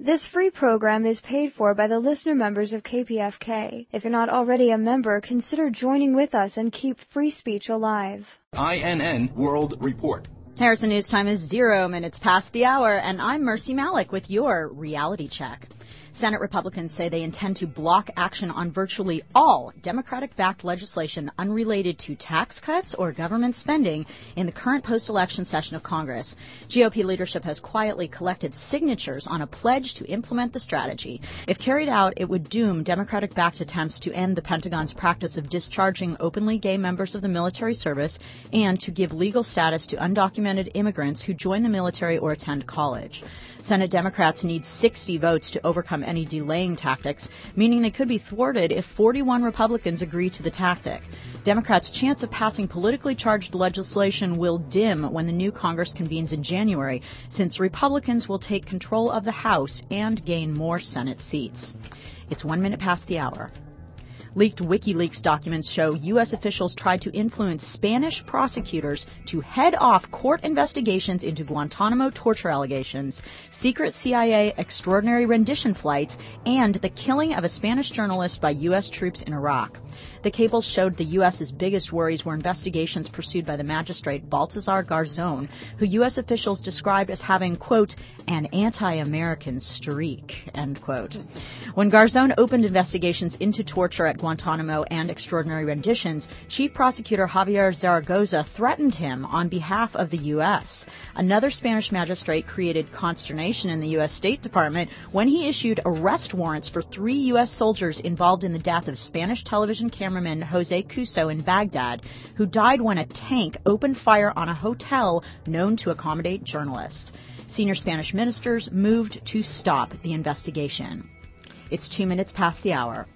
This free program is paid for by the listener members of KPFK. If you're not already a member, consider joining with us and keep free speech alive. INN World Report. Harrison News Time is 0 minutes past the hour, and I'm Mercy Malik with your reality check. Senate Republicans say they intend to block action on virtually all Democratic-backed legislation unrelated to tax cuts or government spending in the current post-election session of Congress. GOP leadership has quietly collected signatures on a pledge to implement the strategy. If carried out, it would doom Democratic-backed attempts to end the Pentagon's practice of discharging openly gay members of the military service and to give legal status to undocumented immigrants who join the military or attend college. Senate Democrats need 60 votes to overcome any delaying tactics, meaning they could be thwarted if 41 Republicans agree to the tactic. Democrats' chance of passing politically charged legislation will dim when the new Congress convenes in January, since Republicans will take control of the House and gain more Senate seats. It's 1 minute past the hour. Leaked WikiLeaks documents show U.S. officials tried to influence Spanish prosecutors to head off court investigations into Guantanamo torture allegations, secret CIA extraordinary rendition flights, and the killing of a Spanish journalist by U.S. troops in Iraq. The cables showed the U.S.'s biggest worries were investigations pursued by the magistrate Baltazar Garzón, who U.S. officials described as having, quote, an anti-American streak, end quote. When Garzón opened investigations into torture at Guantanamo and extraordinary renditions, Chief Prosecutor Javier Zaragoza threatened him on behalf of the U.S. Another Spanish magistrate created consternation in the U.S. State Department when he issued arrest warrants for 3 U.S. soldiers involved in the death of Spanish television cameraman Jose Cuso in Baghdad, who died when a tank opened fire on a hotel known to accommodate journalists. Senior Spanish ministers moved to stop the investigation. It's 2 minutes past the hour.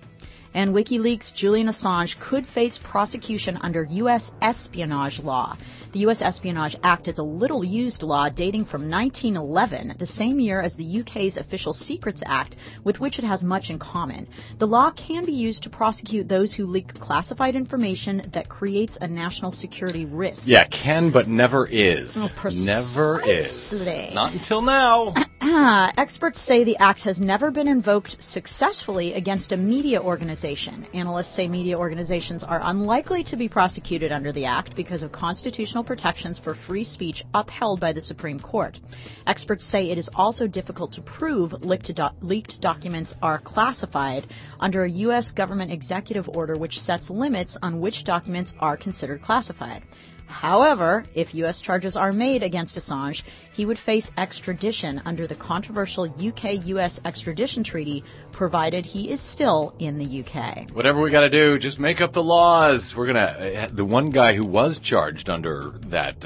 And WikiLeaks' Julian Assange could face prosecution under U.S. espionage law. The U.S. Espionage Act is a little-used law dating from 1911, the same year as the U.K.'s Official Secrets Act, with which it has much in common. The law can be used to prosecute those who leak classified information that creates a national security risk. Yeah, can but never is. Oh, precisely. Never is. Not until now. Experts say the act has never been invoked successfully against a media organization. Analysts say media organizations are unlikely to be prosecuted under the act because of constitutional protections for free speech upheld by the Supreme Court. Experts say it is also difficult to prove leaked documents are classified under a U.S. government executive order which sets limits on which documents are considered classified. However, if U.S. charges are made against Assange, he would face extradition under the controversial UK-U.S. extradition treaty, provided he is still in the U.K. Whatever we got to do, just make up the laws. We're gonna the one guy who was charged under that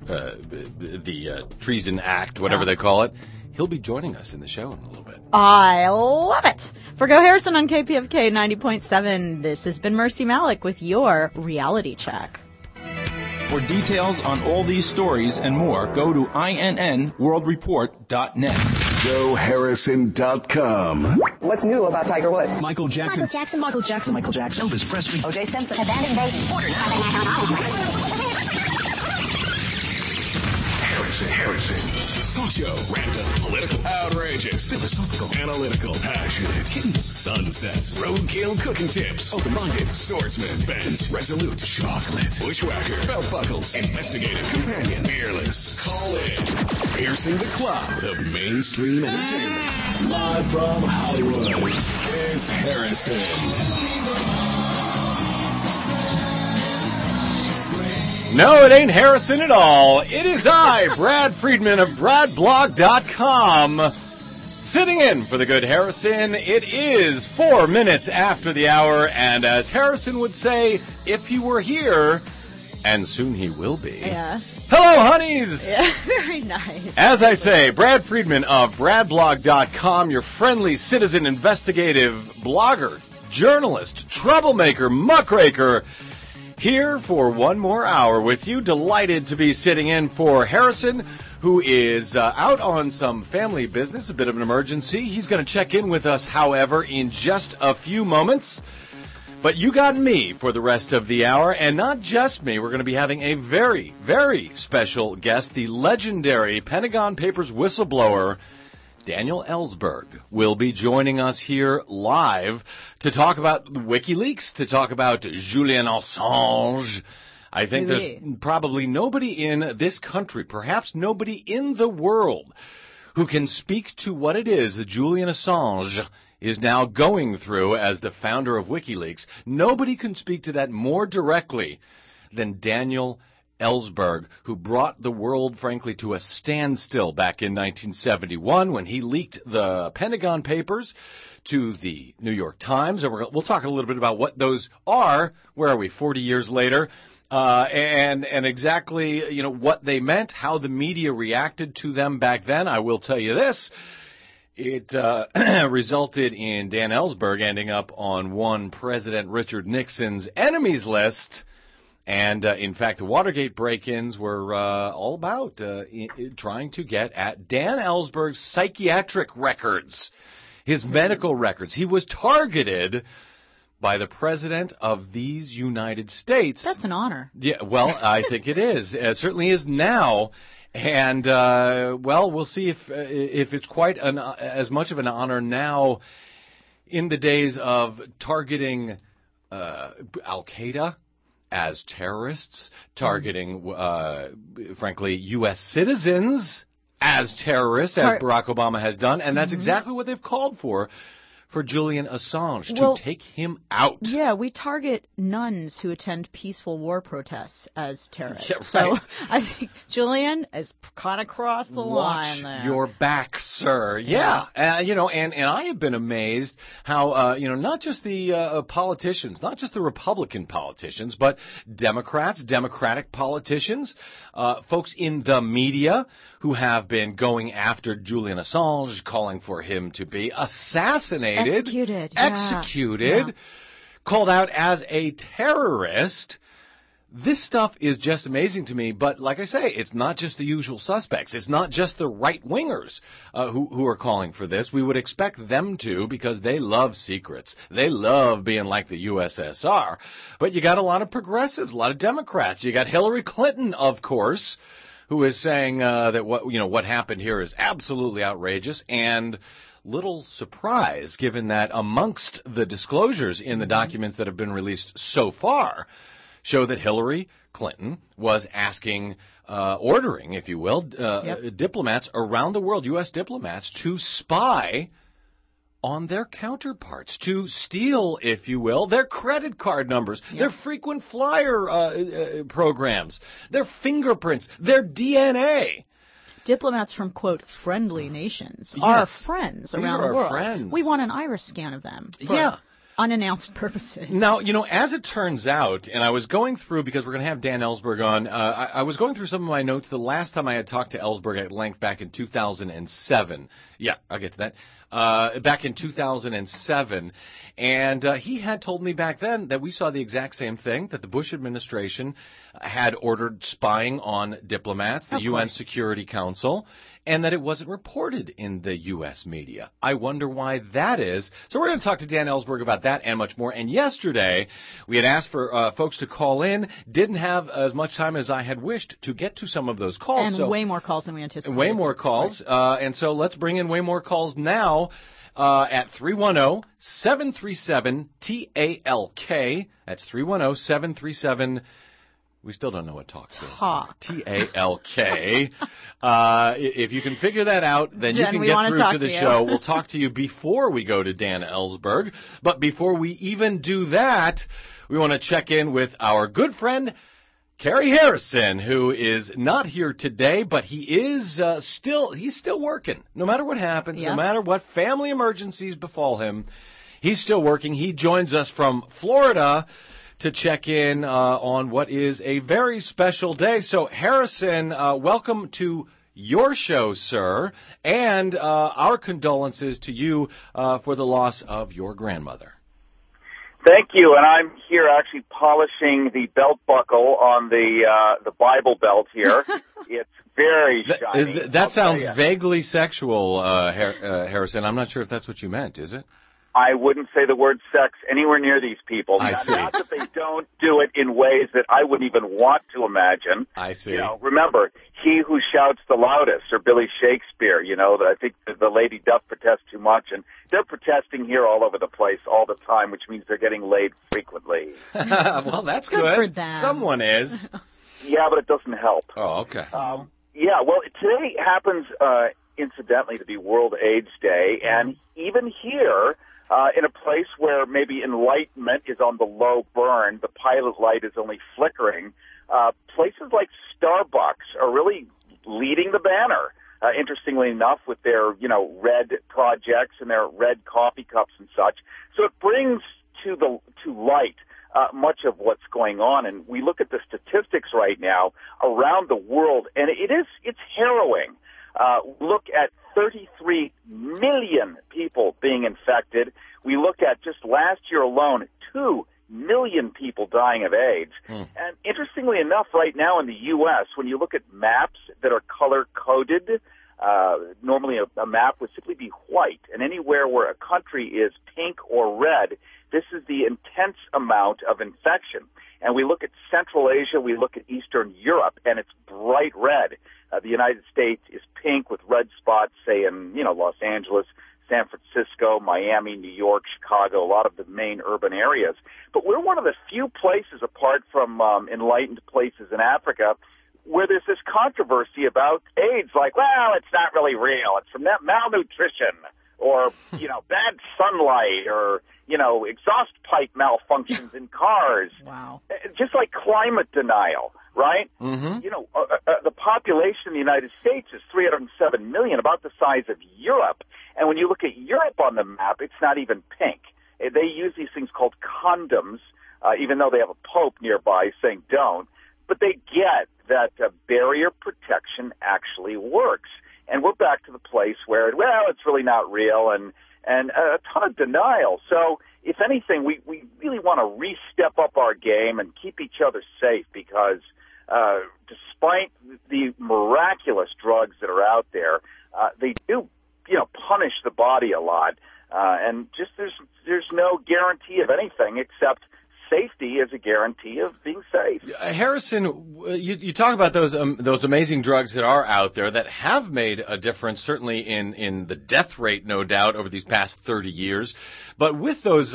the Treason Act, whatever they call it. He'll be joining us in the show in a little bit. I love it. For Go Harrison on KPFK 90.7, this has been Mercy Malik with your reality check. For details on all these stories and more, go to INNWorldReport.net. GoHarrison.com. What's new about Tiger Woods? Michael Jackson. Elvis Presley. O.J. Simpson. Abandoned base. Order Harrison. Talk show. Random. Political. Outrageous. Philosophical. Analytical. Passionate. Hidden. Sunsets. Roadkill cooking tips. Open-minded. Swordsman. Bent. Resolute. Chocolate. Bushwhacker. Belt buckles. Investigative. Companion. Fearless. Call in. Piercing the cloud of mainstream entertainment. Live from Hollywood. It's Harrison. No, it ain't Harrison at all. It is I, Brad Friedman of BradBlog.com, sitting in for the good Harrison. It is 4 minutes after the hour, and as Harrison would say, if he were here, and soon he will be. Yeah. Hello, honeys! Yeah, very nice. As I say, Brad Friedman of BradBlog.com, your friendly citizen investigative blogger, journalist, troublemaker, muckraker, here for one more hour with you. Delighted to be sitting in for Harrison, who is out on some family business, a bit of an emergency. He's going to check in with us, however, in just a few moments. But you got me for the rest of the hour, and not just me. We're going to be having a very, very special guest, the legendary Pentagon Papers whistleblower, Daniel Ellsberg will be joining us here live to talk about WikiLeaks, to talk about Julian Assange. I think there's probably nobody in this country, perhaps nobody in the world, who can speak to what it is that Julian Assange is now going through as the founder of WikiLeaks. Nobody can speak to that more directly than Daniel Ellsberg, who brought the world, frankly, to a standstill back in 1971 when he leaked the Pentagon Papers to the New York Times. And we'll talk a little bit about what those are. Where are we, 40 years later? And exactly, what they meant, how the media reacted to them back then. I will tell you this. It resulted in Dan Ellsberg ending up on one President Richard Nixon's enemies list. And, in fact, the Watergate break-ins were all about trying to get at Dan Ellsberg's psychiatric records, his medical records. He was targeted by the President of these United States. That's an honor. Yeah, well, I think it is. It certainly is now. And, we'll see if it's quite as much of an honor now in the days of targeting Al-Qaeda as terrorists, targeting, frankly, U.S. citizens as terrorists, as Barack Obama has done. And that's exactly what they've called for Julian Assange, to take him out. Yeah, we target nuns who attend peaceful war protests as terrorists. Yeah, right. So I think Julian is kind of crossed the line there. Watch your back, sir. Yeah. And I have been amazed how, not just the politicians, not just the Republican politicians, but Democrats, Democratic politicians, folks in the media who have been going after Julian Assange, calling for him to be assassinated. Executed, called out as a terrorist. This stuff is just amazing to me, but like I say, it's not just the usual suspects. It's not just the right-wingers who are calling for this. We would expect them to, because they love secrets. They love being like the USSR. But you got a lot of progressives, a lot of Democrats. You got Hillary Clinton, of course, who is saying that what happened here is absolutely outrageous, and little surprise, given that amongst the disclosures in the documents that have been released so far show that Hillary Clinton was asking, ordering, if you will, diplomats around the world, U.S. diplomats, to spy on their counterparts, to steal, if you will, their credit card numbers, their frequent flyer programs, their fingerprints, their DNA. Diplomats from, quote, friendly nations are friends around the world. Friends. We want an iris scan of them for unannounced purposes. Now, as it turns out, and I was going through, because we're going to have Dan Ellsberg on, I was going through some of my notes the last time I had talked to Ellsberg at length back in 2007. Yeah, I'll get to that. Back in 2007, and he had told me back then that we saw the exact same thing, that the Bush administration had ordered spying on diplomats, the UN Security Council, and that it wasn't reported in the U.S. media. I wonder why that is. So we're going to talk to Dan Ellsberg about that and much more. And yesterday, we had asked for folks to call in. Didn't have as much time as I had wished to get to some of those calls. And way more calls than we anticipated. Way more calls. And so let's bring in way more calls now at 310-737-TALK. That's 310-737. We still don't know what talk stands for. TALK. If you can figure that out, then you can get through to the show. We'll talk to you before we go to Dan Ellsberg. But before we even do that, we want to check in with our good friend, Kerry Harrison, who is not here today, but he is still working. No matter what happens, no matter what family emergencies befall him, he's still working. He joins us from Florida to check in on what is a very special day. So, Harrison, welcome to your show, sir, and our condolences to you for the loss of your grandmother. Thank you, and I'm here actually polishing the belt buckle on the Bible belt here. It's very shiny. That sounds vaguely sexual, Harrison. I'm not sure if that's what you meant, is it? I wouldn't say the word sex anywhere near these people. I see. Not that they don't do it in ways that I wouldn't even want to imagine. I see. You know, remember, he who shouts the loudest, or Billy Shakespeare, you know, I think the lady doth protest too much, and they're protesting here all over the place all the time, which means they're getting laid frequently. Well, that's Good good. for them. Someone is. Yeah, but it doesn't help. Oh, okay. Yeah, well, today happens, incidentally, to be World AIDS Day, and even here, in a place where maybe enlightenment is on the low burn, the pilot light is only flickering, places like Starbucks are really leading the banner, interestingly enough, with their, red projects and their red coffee cups and such. So it brings to light much of what's going on, and we look at the statistics right now around the world, and it's harrowing. Look at 33 million people being infected. We look at just last year alone, 2 million people dying of AIDS. And interestingly enough, right now in the U.S., when you look at maps that are color-coded, normally a map would simply be white, and anywhere where a country is pink or red, this is the intense amount of infection. And we look at Central Asia, we look at Eastern Europe, and it's bright red. The United States is pink with red spots, say in, Los Angeles, San Francisco, Miami, New York, Chicago, a lot of the main urban areas. But we're one of the few places, apart from enlightened places in Africa, where there's this controversy about AIDS, like, well, it's not really real. It's from that malnutrition or, bad sunlight or, exhaust pipe malfunctions in cars. Wow. Just like climate denial, right? Mm-hmm. The population in the United States is 307 million, about the size of Europe. And when you look at Europe on the map, it's not even pink. They use these things called condoms, even though they have a pope nearby saying don't. But they get that barrier protection actually works. And we're back to the place where, it's really not real, and a ton of denial. So, if anything, we really want to re-step up our game and keep each other safe, because despite the miraculous drugs that are out there, they do, punish the body a lot. And just there's no guarantee of anything except safety is a guarantee of being safe. Harrison, you talk about those amazing drugs that are out there that have made a difference, certainly in the death rate, no doubt, over these past 30 years. But with those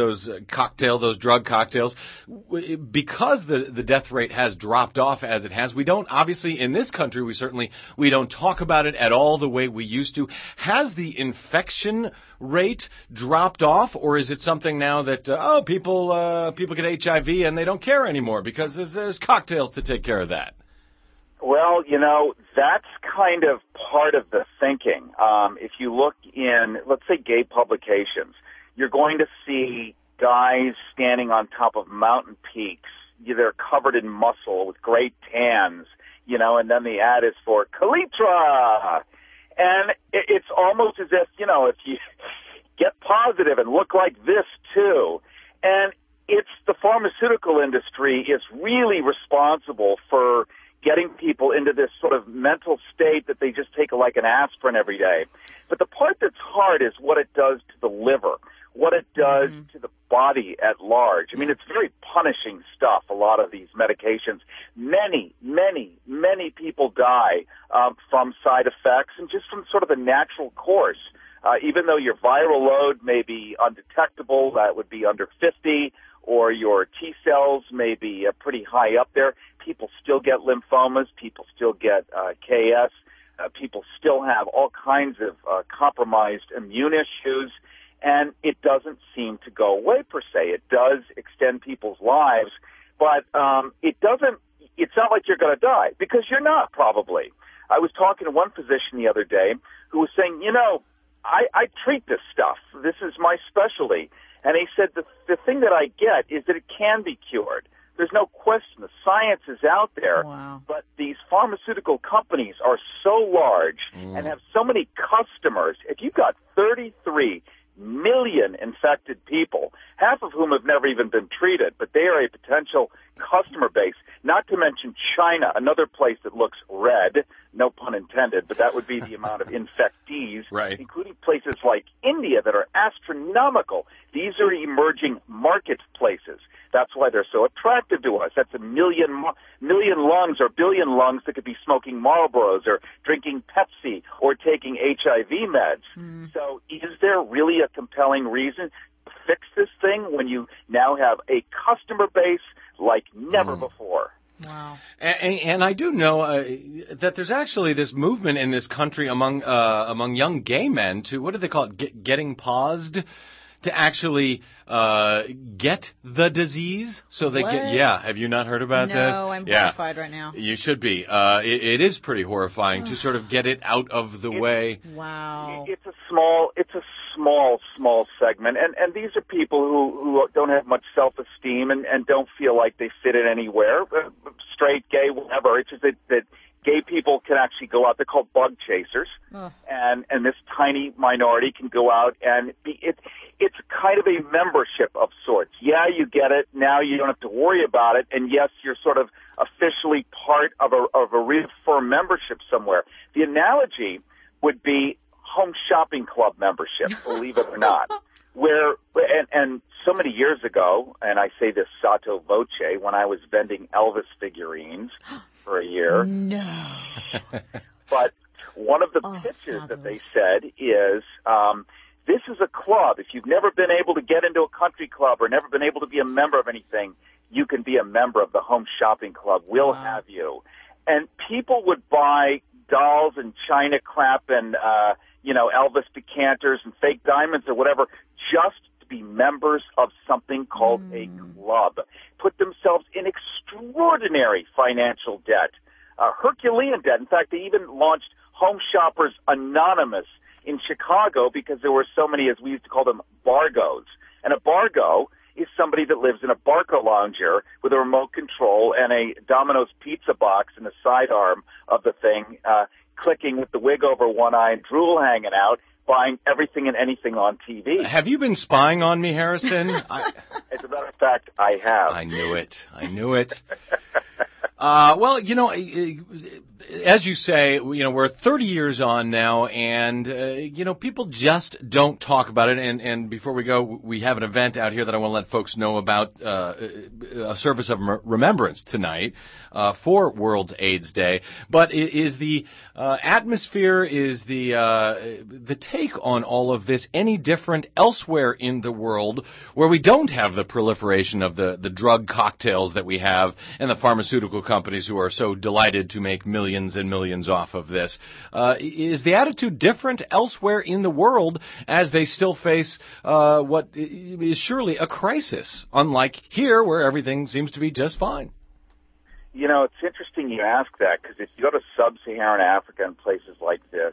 drug cocktails, because the death rate has dropped off as it has, we don't, obviously in this country, we don't talk about it at all the way we used to. Has the infection rate dropped off, or is it something now that people get HIV and they don't care anymore because there's cocktails to take care of that? Well, that's kind of part of the thinking. If you look in, let's say, gay publications, you're going to see guys standing on top of mountain peaks. They're covered in muscle with great tans, and then the ad is for Kaletra. And it's almost as if, if you get positive and look like this too. And it's the pharmaceutical industry is really responsible for getting people into this sort of mental state that they just take like an aspirin every day. But the part that's hard is what it does to the liver, what it does to the body at large. I mean, it's very punishing stuff, a lot of these medications. Many, many, many people die from side effects and just from sort of the natural course. Even though your viral load may be undetectable, that would be under 50, or your T cells may be pretty high up there, people still get lymphomas, people still get KS, people still have all kinds of compromised immune issues, and it doesn't seem to go away per se. It does extend people's lives, but it's not like you're going to die, because you're not, probably. I was talking to one physician the other day who was saying, I treat this stuff. This is my specialty. And he said the thing that I get is that it can be cured. There's no question. The science is out there. Wow. But these pharmaceutical companies are so large and have so many customers. If you've got 33 million infected people, half of whom have never even been treated, but they are a potential customer base, not to mention China, another place that looks red, no pun intended, but that would be the amount of infectees, right, including places like India that are astronomical. These are emerging marketplaces. That's why they're so attractive to us. That's a million lungs or billion lungs that could be smoking Marlboros or drinking Pepsi or taking HIV meds. So is there really a compelling reason to fix this thing when you now have a customer base like never before? Wow. And I do know that there's actually this movement in this country among young gay men to, what do they call it, getting paused, to actually get the disease. So they get, have you not heard about this? No, I'm horrified right now. You should be. It is pretty horrifying to sort of get it out of the way. Wow. It's a small segment, and these are people who don't have much self-esteem and don't feel like they fit in anywhere, straight, gay, whatever. It's just that gay people can actually go out. They're called bug chasers, and this tiny minority can go out and it's kind of a membership of sorts. Yeah, you get it. Now you don't have to worry about it, and yes, you're sort of officially part of a real firm membership somewhere. The analogy would be home shopping club membership, believe it or not, where and so many years ago, and I say this sotto voce, when I was vending Elvis figurines for a year. No. But one of the pitches that they said is, this is a club. If you've never been able to get into a country club or never been able to be a member of anything, you can be a member of the home shopping club. We'll have you. And people would buy dolls and china crap and, Elvis decanters and fake diamonds or whatever just to be members of something called a club. Put themselves in extraordinary financial debt, Herculean debt. In fact, they even launched Home Shoppers Anonymous in Chicago because there were so many, as we used to call them, bargos. And a bargo is somebody that lives in a Barco lounger with a remote control and a Domino's pizza box in the sidearm of the thing, clicking with the wig over one eye and drool hanging out, buying everything and anything on TV. Have you been spying on me, Harrison? As a matter of fact, I have. I knew it. Well, as you say, we're 30 years on now, and, people just don't talk about it. And before we go, we have an event out here that I want to let folks know about, a service of remembrance tonight, for World AIDS Day. But is the atmosphere, is the take on all of this any different elsewhere in the world where we don't have the proliferation of the drug cocktails that we have and the pharmaceutical companies who are so delighted to make millions and millions off of this? Is the attitude different elsewhere in the world as they still face what is surely a crisis, unlike here where everything seems to be just fine? It's interesting you ask that, because if you go to sub-Saharan Africa and places like this,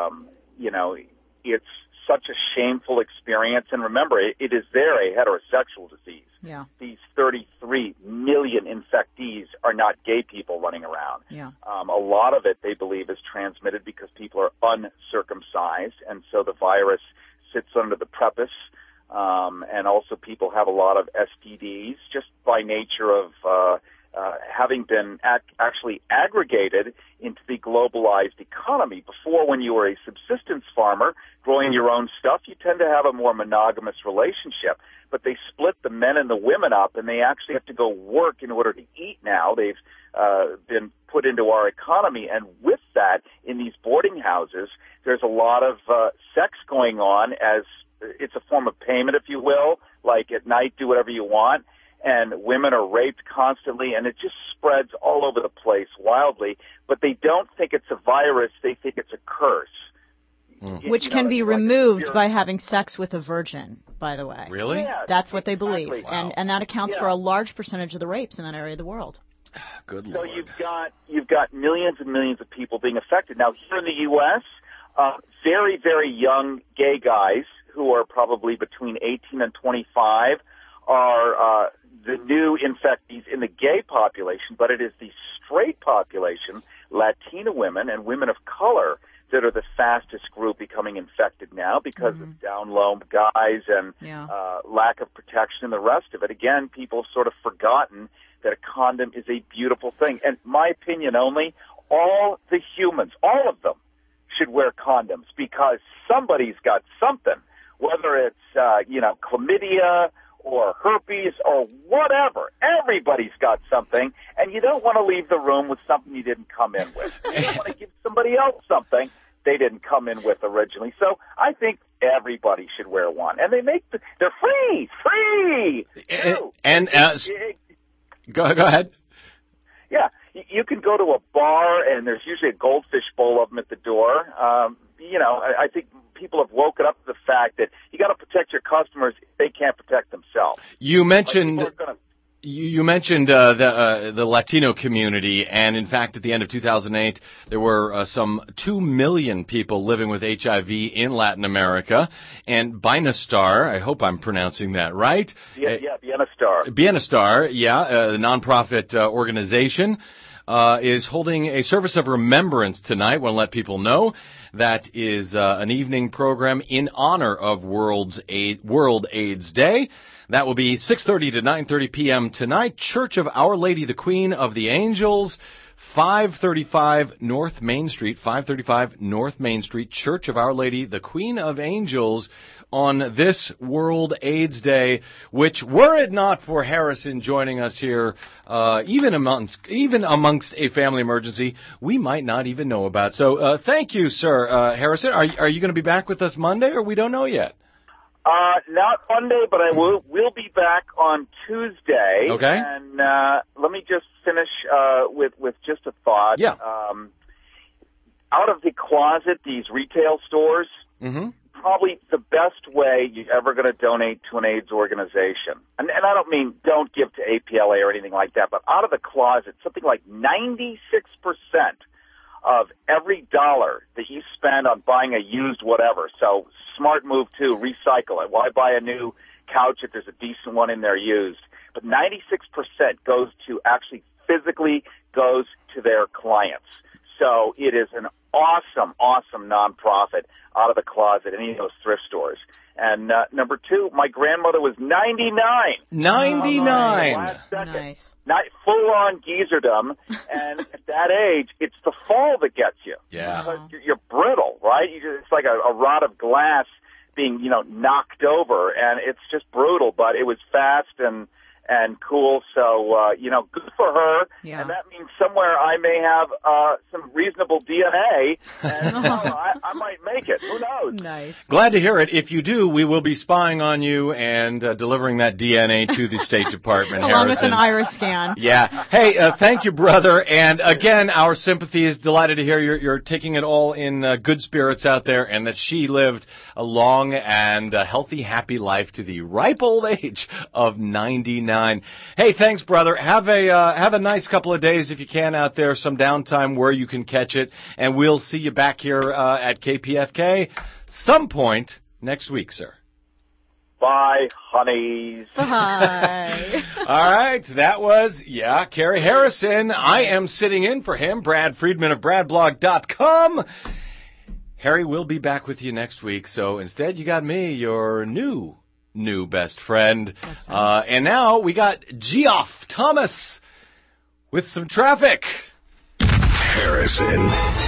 it's such a shameful experience. And remember, it is there a heterosexual disease. Yeah. These 33 million infectees are not gay people running around. Yeah. A lot of it, they believe, is transmitted because people are uncircumcised, and so the virus sits under the prepuce. And also people have a lot of STDs just by nature of having been actually aggregated into the globalized economy. Before, when you were a subsistence farmer growing your own stuff, you tend to have a more monogamous relationship. But they split the men and the women up, and they actually have to go work in order to eat now. They've been put into our economy, and with that, in these boarding houses, there's a lot of sex going on as it's a form of payment, if you will, like at night, do whatever you want. And women are raped constantly, and it just spreads all over the place wildly. But they don't think it's a virus; they think it's a curse. Which can be removed by having sex with a virgin, by the way. Really? Yeah, That's what they believe, Wow. and that accounts for a large percentage of the rapes in that area of the world. Good So Lord. you've got millions and millions of people being affected. Now, here in the U.S., very, very young gay guys who are probably between 18 and 25 are the new infectees in the gay population, but it is the straight population, Latina women and women of color, that are the fastest group becoming infected now because of down low guys and lack of protection and the rest of it. Again, people have sort of forgotten that a condom is a beautiful thing. And my opinion only, all the humans, all of them, should wear condoms because somebody's got something, whether it's, chlamydia or herpes or whatever. Everybody's got something, and you don't want to leave the room with something you didn't come in with. You don't want to give somebody else something they didn't come in with originally. So I think everybody should wear one. And they're free! Go ahead. Yeah, you can go to a bar, and there's usually a goldfish bowl of them at the door. I think people have woken up to the fact that you got to protect your customers if they can't protect themselves. You mentioned the Latino community, and in fact, at the end of 2008, there were some 2 million people living with HIV in Latin America. And Bienestar, I hope I'm pronouncing that right. Yeah, Bienestar. Bienestar, the nonprofit organization, is holding a service of remembrance tonight. Want to let people know that is an evening program in honor of World AIDS Day. That will be 6:30 to 9:30 p.m. tonight. Church of Our Lady, the Queen of the Angels, 535 North Main Street, Church of Our Lady, the Queen of Angels, on this World AIDS Day, which, were it not for Harrison joining us here, even amongst a family emergency, we might not even know about. So, thank you, sir. Harrison, are you going to be back with us Monday, or we don't know yet? Not Monday, but I will be back on Tuesday. Okay. And let me just finish with just a thought. Yeah. Out of the closet, these retail stores, probably the best way you're ever going to donate to an AIDS organization. And I don't mean don't give to APLA or anything like that, but out of the closet, something like 96% of every dollar that you spend on buying a used whatever. So smart move too, recycle it. Why buy a new couch if there's a decent one in there used? But 96% goes to actually physically goes to their clients. So it is an awesome nonprofit out of the closet, any of those thrift stores. And number two, my grandmother was 99. 99. Last second. Nice. Not full-on geezerdom, and at that age, it's the fall that gets you. Yeah. Because you're brittle, right? It's like a rod of glass being, knocked over, and it's just brutal. But it was fast and cool, so, good for her. Yeah. And that means somewhere I may have some reasonable DNA, and I might make it. Who knows? Nice. Glad to hear it. If you do, we will be spying on you and delivering that DNA to the State Department, Along Harrison. with an iris scan. Yeah. Hey, thank you, brother. And again, our sympathies. Delighted to hear you're taking it all in good spirits out there, and that she lived a long and healthy, happy life to the ripe old age of 99. Hey, thanks, brother. Have a nice couple of days if you can out there, some downtime where you can catch it, and we'll see you back here at KPFK some point next week, sir. Bye, honeys. Bye. All right, that was, Kerry Harrison. I am sitting in for him, Brad Friedman of BradBlog.com. Harry will be back with you next week, so instead you got me, your new best friend. Right. And now we got Geoff Thomas with some traffic. Harrison.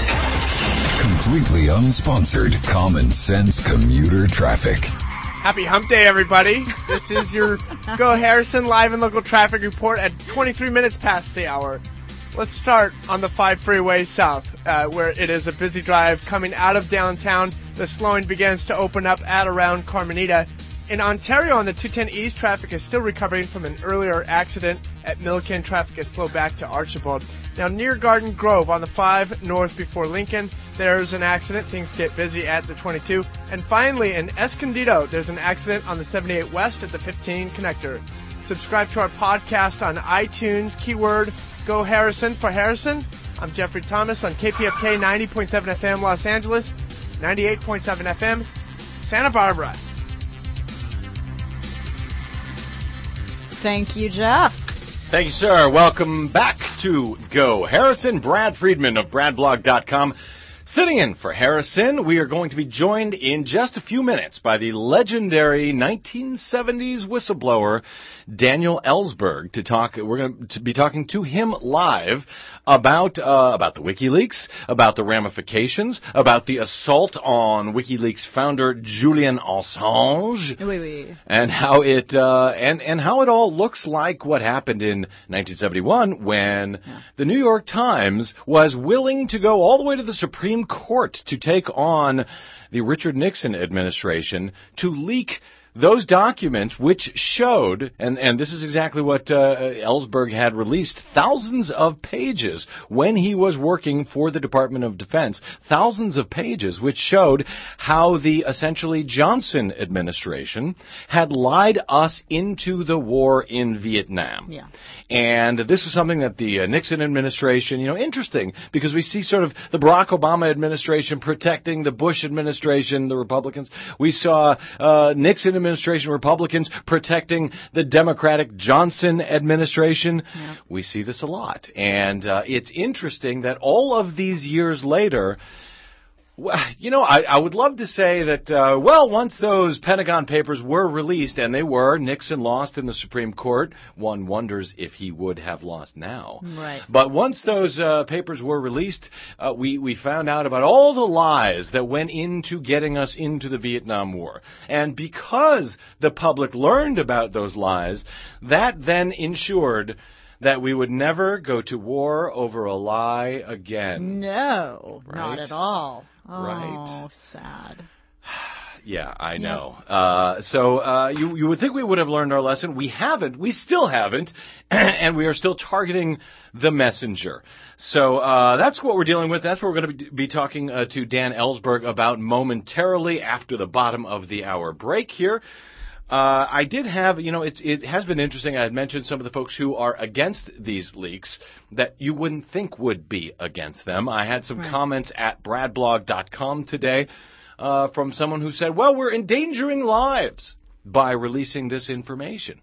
Completely unsponsored common sense commuter traffic. Happy hump day, everybody. This is your Go Harrison live and local traffic report at 23 minutes past the hour. Let's start on the 5 freeway south, where it is a busy drive coming out of downtown. The slowing begins to open up at around Carmenita. In Ontario, on the 210 East, traffic is still recovering from an earlier accident. At Milliken, traffic is slow back to Archibald. Now, near Garden Grove on the 5 north before Lincoln, there's an accident. Things get busy at the 22. And finally, in Escondido, there's an accident on the 78 west at the 15 connector. Subscribe to our podcast on iTunes, keyword Go Harrison for Harrison. I'm Jeffrey Thomas on KPFK 90.7 FM Los Angeles, 98.7 FM Santa Barbara. Thank you, Jeff. Thank you, sir. Welcome back to Go Harrison. Brad Friedman of BradBlog.com. Sitting in for Harrison, we are going to be joined in just a few minutes by the legendary 1970s whistleblower Daniel Ellsberg to talk. We're going to be talking to him live about the WikiLeaks, about the ramifications, about the assault on WikiLeaks founder Julian Assange, and how it and how it all looks like what happened in 1971 when the New York Times was willing to go all the way to the Supreme Court to take on the Richard Nixon administration to leak those documents which showed, and this is exactly what Ellsberg had released, thousands of pages when he was working for the Department of Defense, thousands of pages which showed how the essentially Johnson administration had lied us into the war in Vietnam. Yeah. And this was something that the Nixon administration, interesting, because we see sort of the Barack Obama administration protecting the Bush administration, the Republicans. We saw Nixon administration Republicans protecting the Democratic Johnson administration. Yeah. We see this a lot. And it's interesting that all of these years later, I would love to say that, once those Pentagon papers were released, and they were, Nixon lost in the Supreme Court. One wonders if he would have lost now. Right. But once those papers were released, we found out about all the lies that went into getting us into the Vietnam War. And because the public learned about those lies, that then ensured that we would never go to war over a lie again. No, right? Not at all. Oh, right. Sad. Yeah, I know. You would think we would have learned our lesson. We haven't. We still haven't. And we are still targeting the messenger. So that's what we're dealing with. That's what we're going to be talking to Dan Ellsberg about momentarily after the bottom of the hour break here. I did have, it has been interesting. I had mentioned some of the folks who are against these leaks that you wouldn't think would be against them. I had some comments at bradblog.com today from someone who said, well, we're endangering lives by releasing this information.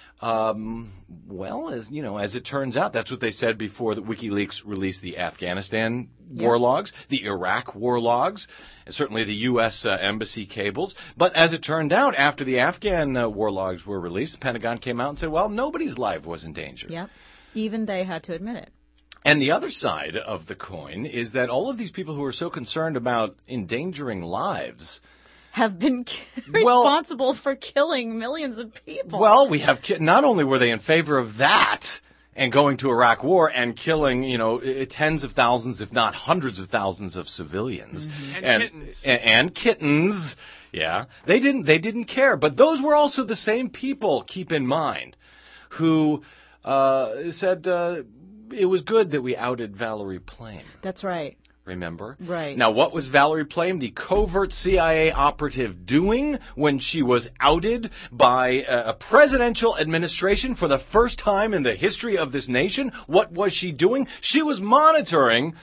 As it turns out, that's what they said before the WikiLeaks released the Afghanistan war logs, the Iraq war logs, and certainly the U.S. Embassy cables. But as it turned out, after the Afghan war logs were released, the Pentagon came out and said, well, nobody's life was in danger. Yep. Even they had to admit it. And the other side of the coin is that all of these people who are so concerned about endangering lives have been responsible for killing millions of people. Well, we have not only were they in favor of that and going to Iraq war and killing, tens of thousands, if not hundreds of thousands of civilians. Mm-hmm. And kittens. Yeah. They didn't care. But those were also the same people, keep in mind, who said it was good that we outed Valerie Plame. That's right. Remember? Right. Now, what was Valerie Plame, the covert CIA operative, doing when she was outed by a presidential administration for the first time in the history of this nation? What was she doing? She was monitoring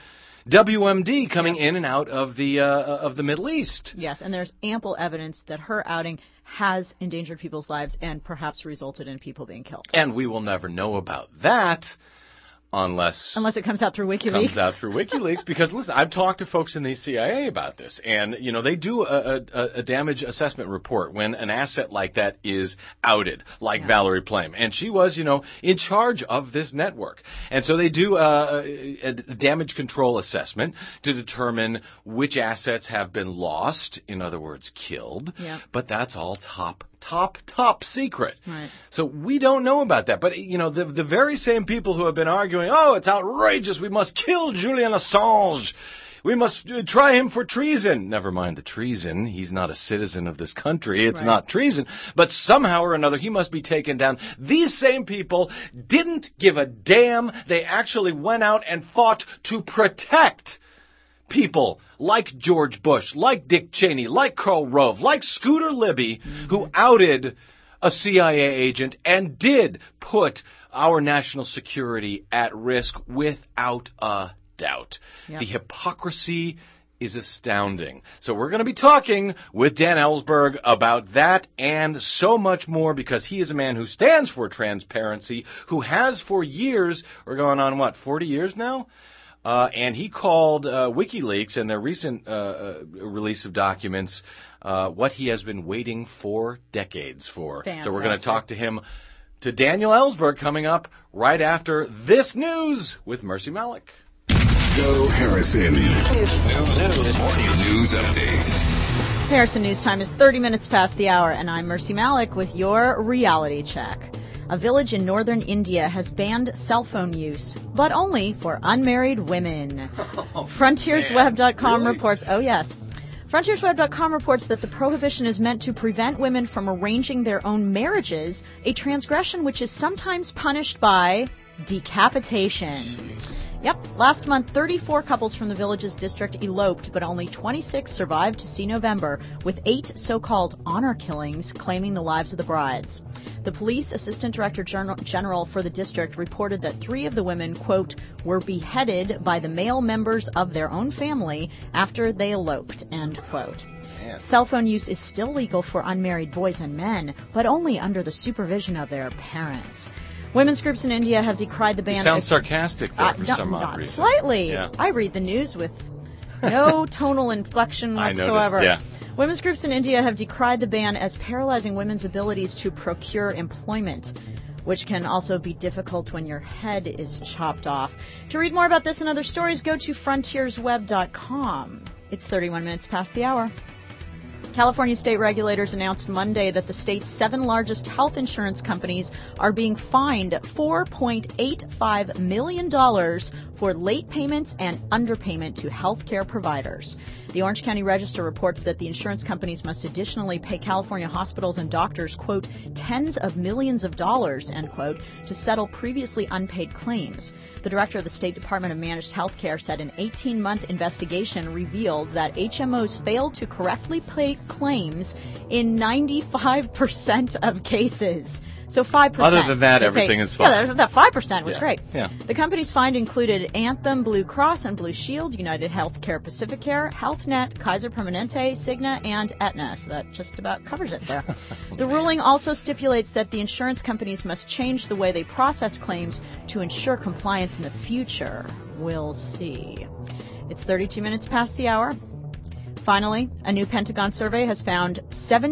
WMD coming in and out of the Middle East. Yes, and there's ample evidence that her outing has endangered people's lives and perhaps resulted in people being killed. And we will never know about that. Unless it comes out through WikiLeaks. Because, listen, I've talked to folks in the CIA about this, and, they do a damage assessment report when an asset like that is outed, like Valerie Plame. And she was, in charge of this network. And so they do a damage control assessment to determine which assets have been lost, in other words, killed. Yeah. But that's all top secret. Right. So we don't know about that. But, the very same people who have been arguing, oh, it's outrageous, we must kill Julian Assange, we must try him for treason. Never mind the treason. He's not a citizen of this country. It's not treason. But somehow or another, he must be taken down. These same people didn't give a damn. They actually went out and fought to protect people like George Bush, like Dick Cheney, like Karl Rove, like Scooter Libby, who outed a CIA agent and did put our national security at risk without a doubt. Yep. The hypocrisy is astounding. So we're going to be talking with Dan Ellsberg about that and so much more, because he is a man who stands for transparency, who has for years, we're going on, 40 years now? and he called WikiLeaks and their recent release of documents what he has been waiting for decades for. Fantastic. So we're going to talk to him, to Daniel Ellsberg, coming up right after this news with Mercy Malik. Go Harrison. Morning news update. Harrison News Time is 30 minutes past the hour, and I'm Mercy Malik with your reality check. A village in northern India has banned cell phone use, but only for unmarried women. FrontiersWeb.com reports, FrontiersWeb.com reports that the prohibition is meant to prevent women from arranging their own marriages, a transgression which is sometimes punished by decapitation. Yep, last month 34 couples from the village's district eloped, but only 26 survived to see November, with 8 so-called honor killings claiming the lives of the brides. The police assistant director general for the district reported that 3 of the women, quote, were beheaded by the male members of their own family after they eloped, end quote. Cell phone use is still legal for unmarried boys and men, but only under the supervision of their parents. Women's groups in India have decried the ban. You sound sarcastic there for some odd reason. Slightly. Yeah. I read the news with no tonal inflection whatsoever. I noticed, yeah. Women's groups in India have decried the ban as paralyzing women's abilities to procure employment, which can also be difficult when your head is chopped off. To read more about this and other stories, go to frontiersweb.com. It's 31 minutes past the hour. California state regulators announced Monday that the state's 7 largest health insurance companies are being fined $4.85 million for late payments and underpayment to health care providers. The Orange County Register reports that the insurance companies must additionally pay California hospitals and doctors, quote, tens of millions of dollars, end quote, to settle previously unpaid claims. The director of the State Department of Managed Health Care said an 18-month investigation revealed that HMOs failed to correctly pay claims in 95% of cases. So 5%. Other than that, everything is fine. Yeah, that 5% was great. Yeah. The companies fined included Anthem, Blue Cross and Blue Shield, United Healthcare Pacificare, HealthNet, Kaiser Permanente, Cigna, and Aetna. So that just about covers it there. The ruling also stipulates that the insurance companies must change the way they process claims to ensure compliance in the future. We'll see. It's 32 minutes past the hour. Finally, a new Pentagon survey has found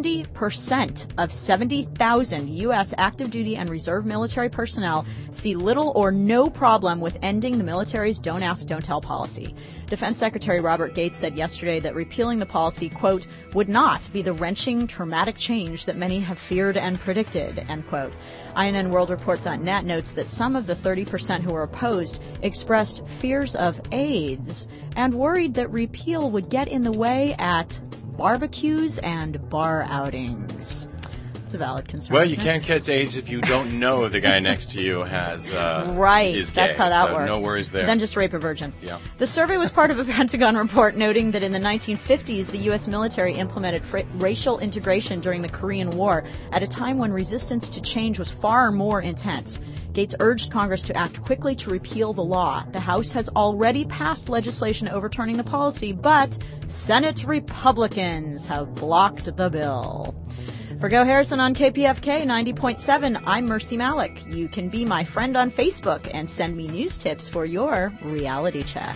70% of 70,000 U.S. active duty and reserve military personnel see little or no problem with ending the military's Don't Ask, Don't Tell policy. Defense Secretary Robert Gates said yesterday that repealing the policy, quote, would not be the wrenching, traumatic change that many have feared and predicted, end quote. INNWorldReport.net notes that some of the 30% who were opposed expressed fears of AIDS and worried that repeal would get in the way at barbecues and bar outings. It's a valid concern. Well, you can't catch AIDS if you don't know the guy next to you has right. is gay. That's how that so works. No worries there. Then just rape a virgin. Yeah. The survey was part of a Pentagon report noting that in the 1950s, the U.S. military implemented racial integration during the Korean War at a time when resistance to change was far more intense. Gates urged Congress to act quickly to repeal the law. The House has already passed legislation overturning the policy, but Senate Republicans have blocked the bill. For Go Harrison on KPFK 90.7, I'm Mercy Malik. You can be my friend on Facebook and send me news tips for your reality check.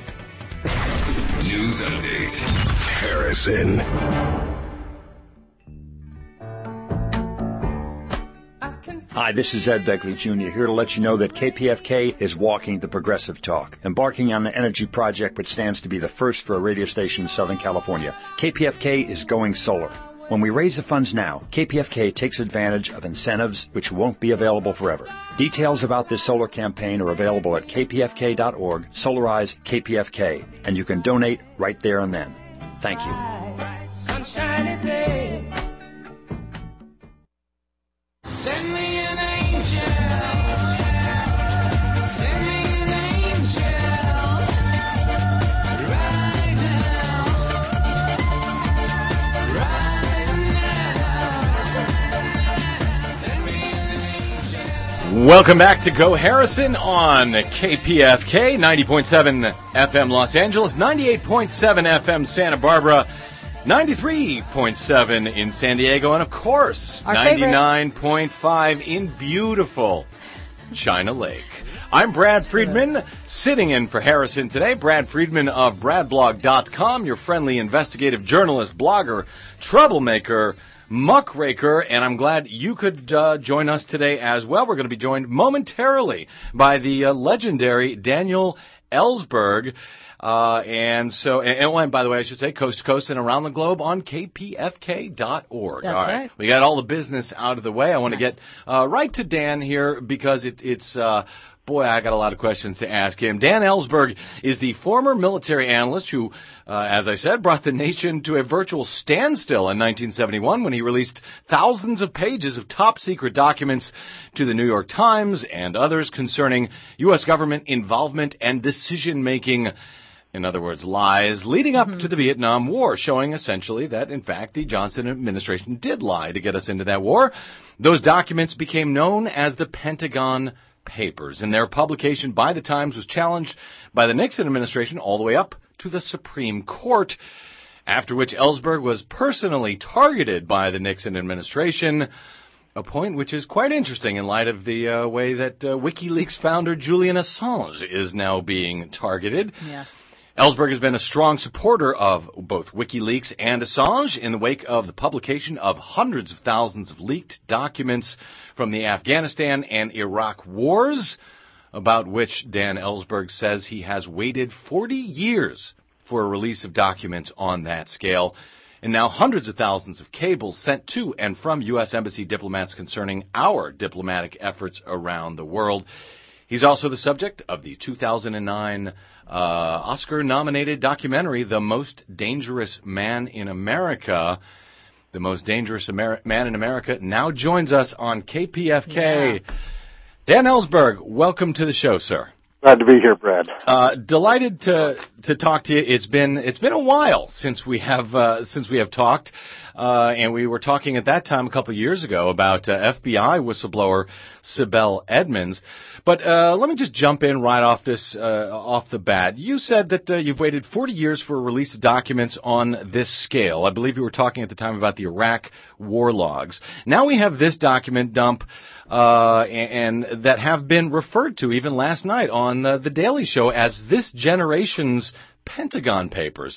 News update. Harrison. Hi, this is Ed Begley Jr. here to let you know that KPFK is walking the progressive talk, embarking on an energy project which stands to be the first for a radio station in Southern California. KPFK is going solar. When we raise the funds now, KPFK takes advantage of incentives which won't be available forever. Details about this solar campaign are available at kpfk.org, Solarize KPFK, and you can donate right there and then. Thank you. Sunshiny day. Send me an angel. Send me an angel. Right now. Right now. Send me an angel. Welcome back to Go Harrison on KPFK 90.7 FM Los Angeles, 98.7 FM Santa Barbara, 93.7 in San Diego, and of course, 99.5 in beautiful China Lake. I'm Brad Friedman, sitting in for Harrison today. Brad Friedman of BradBlog.com, your friendly investigative journalist, blogger, troublemaker, muckraker, and I'm glad you could join us today as well. We're going to be joined momentarily by the legendary Daniel Ellsberg. And by the way, I should say coast to coast and around the globe on kpfk.org. That's all right. We got all the business out of the way. I want to get right to Dan here because it's boy, I got a lot of questions to ask him. Dan Ellsberg is the former military analyst who, as I said, brought the nation to a virtual standstill in 1971 when he released thousands of pages of top-secret documents to the New York Times and others concerning U.S. government involvement and decision-making. In other words, lies leading up to the Vietnam War, showing essentially that, in fact, the Johnson administration did lie to get us into that war. Those documents became known as the Pentagon Papers, and their publication by the Times was challenged by the Nixon administration all the way up to the Supreme Court, after which Ellsberg was personally targeted by the Nixon administration, a point which is quite interesting in light of the way that WikiLeaks founder Julian Assange is now being targeted. Yes. Ellsberg has been a strong supporter of both WikiLeaks and Assange in the wake of the publication of hundreds of thousands of leaked documents from the Afghanistan and Iraq wars, about which Dan Ellsberg says he has waited 40 years for a release of documents on that scale, and now hundreds of thousands of cables sent to and from U.S. Embassy diplomats concerning our diplomatic efforts around the world. He's also the subject of the 2009 Oscar-nominated documentary, The Most Dangerous Man in America. The Most Dangerous Man in America now joins us on KPFK. Yeah. Dan Ellsberg, welcome to the show, sir. Glad to be here, Brad. Delighted to talk to you. It's been a while since we have talked, and we were talking at that time a couple of years ago about FBI whistleblower Sibel Edmonds. But let me just jump in right off the bat. You said that you've waited 40 years for a release of documents on this scale. I believe you were talking at the time about the Iraq war logs. Now we have this document dump. And that have been referred to even last night on the Daily Show as this generation's Pentagon Papers.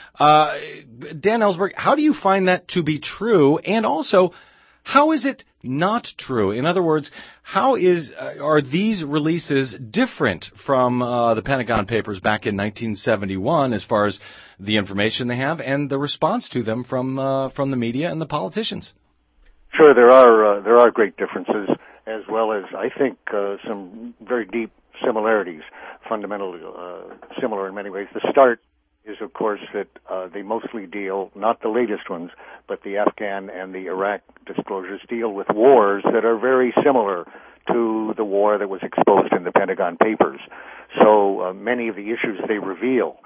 Dan Ellsberg, how do you find that to be true? And also, how is it not true? In other words, are these releases different from the Pentagon Papers back in 1971 as far as the information they have and the response to them from the media and the politicians? Sure, there are great differences, as well as, I think, some very deep similarities, fundamentally similar in many ways. The start is, of course, that they mostly deal, not the latest ones, but the Afghan and the Iraq disclosures deal with wars that are very similar to the war that was exposed in the Pentagon Papers. So many of the issues they reveal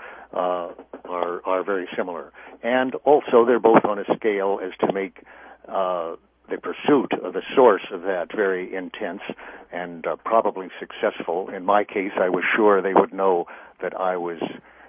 are very similar. And also, they're both on a scale as to make the pursuit of the source of that very intense and probably successful. In my case, I was sure they would know that I was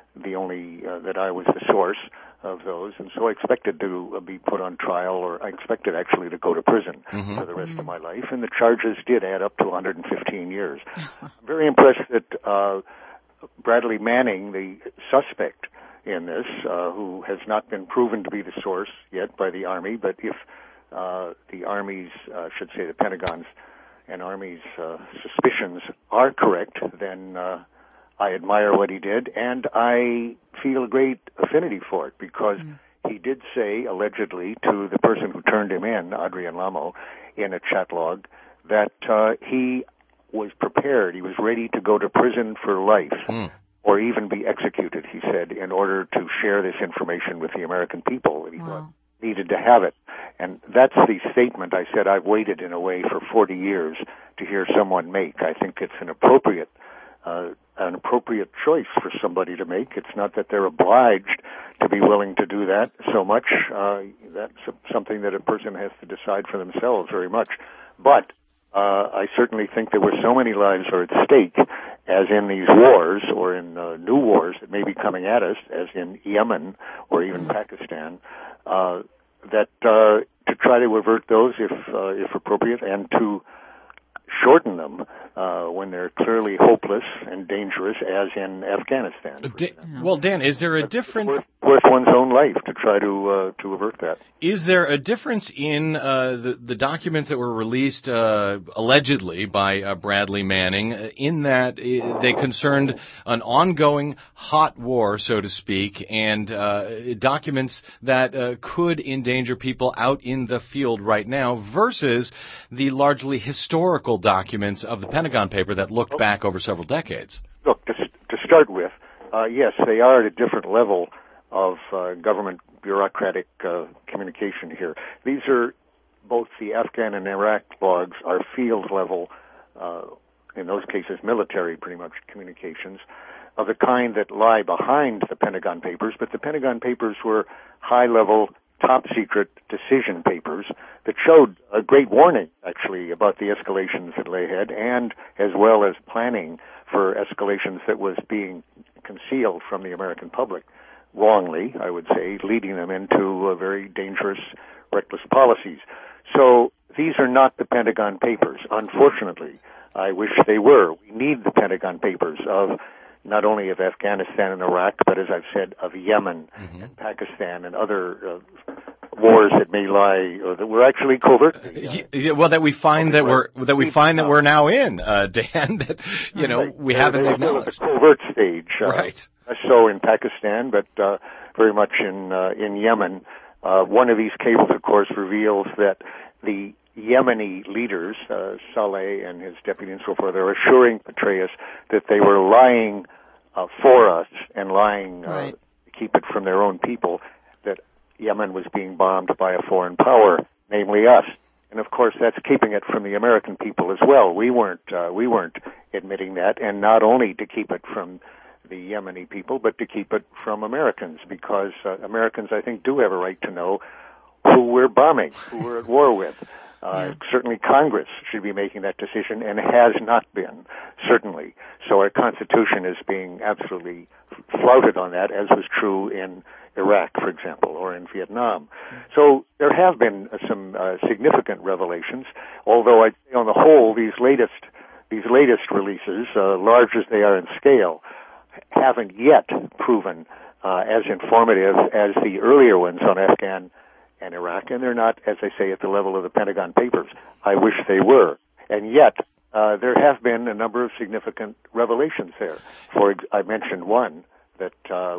the source of those, and so I expected to be put on trial, or I expected actually to go to prison for the rest of my life, and the charges did add up to 115 years. I'm very impressed that Bradley Manning, the suspect in this, who has not been proven to be the source yet by the Army, but if the Army's, should say the Pentagon's and Army's suspicions are correct, then I admire what he did, and I feel a great affinity for it, because he did say, allegedly, to the person who turned him in, Adrian Lamo, in a chat log, that he was prepared, he was ready to go to prison for life, or even be executed, he said, in order to share this information with the American people, and he thought needed to have it. And that's the statement I said I've waited in a way for 40 years to hear someone make. I think it's an appropriate choice for somebody to make. It's not that they're obliged to be willing to do that so much. That's something that a person has to decide for themselves very much. But I certainly think there were so many lives are at stake, as in these wars, or in new wars that may be coming at us, as in Yemen or even Pakistan, that to try to avert those if appropriate, and to shorten them when they're clearly hopeless and dangerous, as in Afghanistan. Well, Dan, is there a difference? Worth one's own life to try to avert that. Is there a difference in the documents that were released allegedly by Bradley Manning in that they concerned an ongoing hot war, so to speak, and documents that could endanger people out in the field right now versus the largely historical documents of the Pentagon paper that looked back over several decades? Look, to start with, yes, they are at a different level of government bureaucratic communication here. These are both the Afghan and Iraq logs are field level, in those cases military pretty much communications, of the kind that lie behind the Pentagon papers, but the Pentagon papers were high level, top secret decision papers that showed a great warning, actually, about the escalations that lay ahead, and as well as planning for escalations that was being concealed from the American public, wrongly, I would say, leading them into very dangerous, reckless policies. So these are not the Pentagon papers, unfortunately. I wish they were. We need the Pentagon papers of not only of Afghanistan and Iraq, but as I've said, of Yemen and Pakistan and other wars that may lie, or that were actually covert. Well, that we find that we're now in, Dan. That we haven't acknowledged. At the covert stage, right? So in Pakistan, but very much in Yemen. One of these cables, of course, reveals that the Yemeni leaders, Saleh and his deputy and so forth, are assuring Petraeus that they were lying for us and lying to keep it from their own people, that Yemen was being bombed by a foreign power, namely us. And of course, that's keeping it from the American people as well. We weren't admitting that, and not only to keep it from the Yemeni people, but to keep it from Americans, because Americans, I think, do have a right to know who we're bombing, who we're at war with. Certainly Congress should be making that decision, and has not been, certainly. So our Constitution is being absolutely flouted on that, as was true in Iraq, for example, or in Vietnam. So there have been some significant revelations, although I'd say on the whole, these latest releases, large as they are in scale, haven't yet proven as informative as the earlier ones on Afghan and Iraq, and they're not, as I say, at the level of the Pentagon papers. I wish they were. And yet, there have been a number of significant revelations there. I mentioned one, that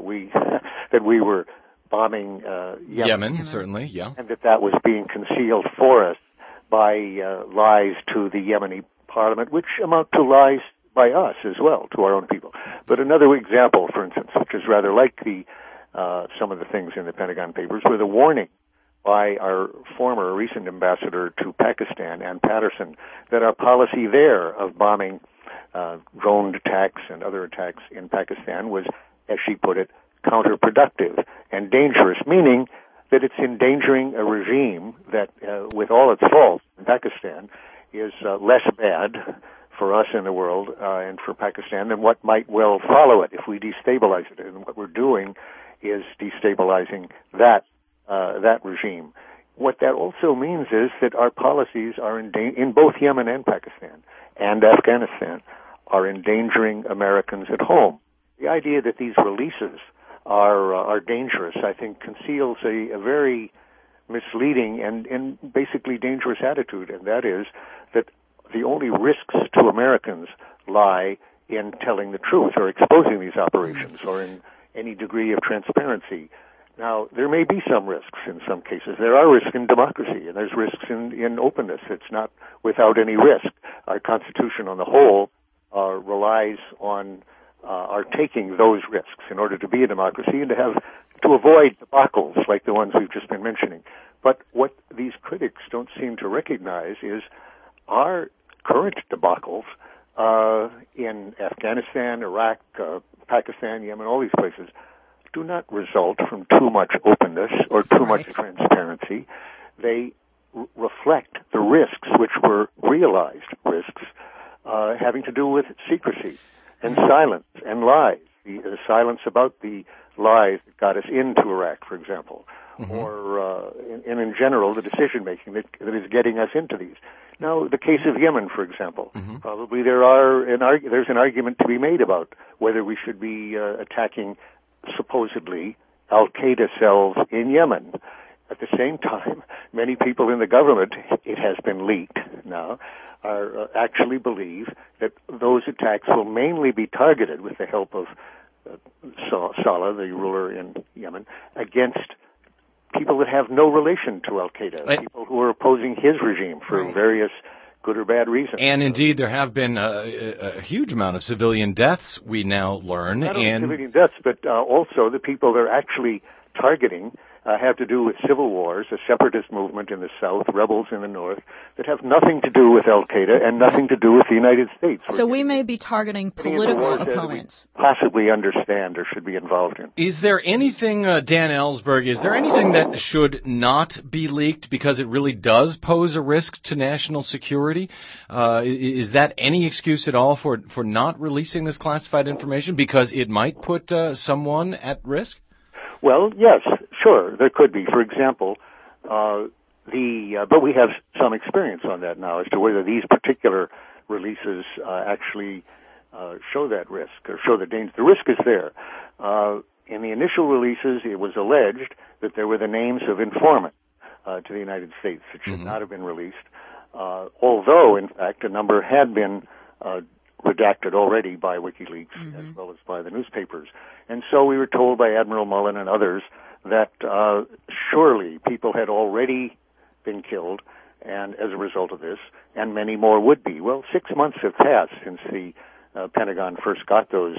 we were bombing Yemen, certainly, yeah, and that was being concealed for us by lies to the Yemeni parliament, which amount to lies by us as well, to our own people. But another example, for instance, which is rather like some of the things in the Pentagon papers, were the warning by our former recent ambassador to Pakistan, Ann Patterson, that our policy there of bombing drone attacks and other attacks in Pakistan was, as she put it, counterproductive and dangerous, meaning that it's endangering a regime that, with all its faults in Pakistan, is less bad for us in the world and for Pakistan than what might well follow it if we destabilize it. And what we're doing is destabilizing that regime. What that also means is that our policies are in both Yemen and Pakistan and Afghanistan are endangering Americans at home. The idea that these releases are dangerous, I think, conceals a very misleading and basically dangerous attitude, and that is that the only risks to Americans lie in telling the truth or exposing these operations or in any degree of transparency. Now, there may be some risks in some cases. There are risks in democracy, and there's risks in openness. It's not without any risk. Our Constitution on the whole relies on our taking those risks in order to be a democracy and to avoid debacles like the ones we've just been mentioning. But what these critics don't seem to recognize is our current debacles in Afghanistan, Iraq, Pakistan, Yemen, all these places, do not result from too much openness or too much transparency. They reflect the risks, which were realized risks, having to do with secrecy and silence and lies. The silence about the lies that got us into Iraq, for example, or in general, the decision-making that is getting us into these. Now, the case of Yemen, for example, probably there's an argument to be made about whether we should be attacking supposedly Al-Qaeda cells in Yemen. At the same time, many people in the government, it has been leaked now, actually believe that those attacks will mainly be targeted with the help of Saleh, the ruler in Yemen, against people that have no relation to Al-Qaeda, people who are opposing his regime for various good or bad reasons. And indeed, there have been a huge amount of civilian deaths, we now learn. Not only civilian deaths, but also the people they're actually targeting have to do with civil wars, a separatist movement in the south, rebels in the north, that have nothing to do with Al-Qaeda and nothing to do with the United States. So we may be targeting political opponents. Possibly understand or should be involved in. Is there anything, Dan Ellsberg, is there anything that should not be leaked because it really does pose a risk to national security? Is that any excuse at all for not releasing this classified information because it might put someone at risk? Well, yes, sure, there could be. For example, but we have some experience on that now as to whether these particular releases actually show that risk or show the danger. The risk is there. In the initial releases, it was alleged that there were the names of informants to the United States that should not have been released, although, in fact, a number had been redacted already by WikiLeaks as well as by the newspapers. And so we were told by Admiral Mullen and others that surely people had already been killed and as a result of this, and many more would be. Well, 6 months have passed since the Pentagon first got those